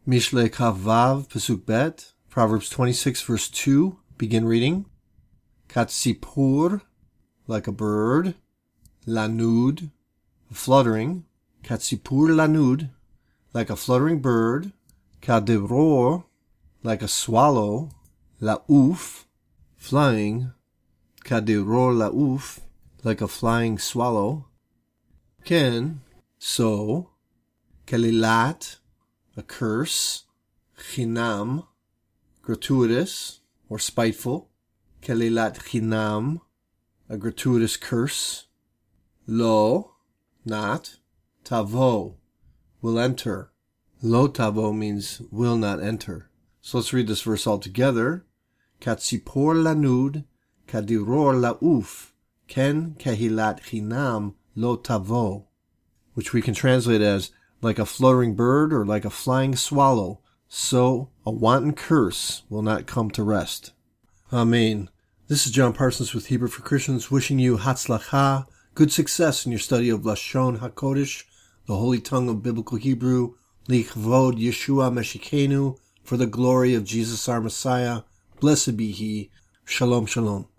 Mishle Kavav, Pasuk Bet, Proverbs 26, verse 2, begin reading. Katsipur, like a bird. Lanud, fluttering. Katsipur lanud, like a fluttering bird. Kadevror, like a swallow. Lauf, flying. Kadevror lauf, like a flying swallow. Ken, so. Kelilat, a curse. Chinam, gratuitous or spiteful. Kelilat chinam, a gratuitous curse. Lo, not. Tavo, will enter. Lo tavo means will not enter. So let's read this verse all together. Katsipor lanud, kadiror lauf, ken kehilat chinam lo tavo, which we can translate as like a fluttering bird or like a flying swallow, so a wanton curse will not come to rest. Amen. This is John Parsons with Hebrew for Christians, wishing you Hatzlacha, good success in your study of Lashon HaKodesh, the holy tongue of biblical Hebrew, Lichvod Yeshua Meshikenu, for the glory of Jesus our Messiah. Blessed be He. Shalom, shalom.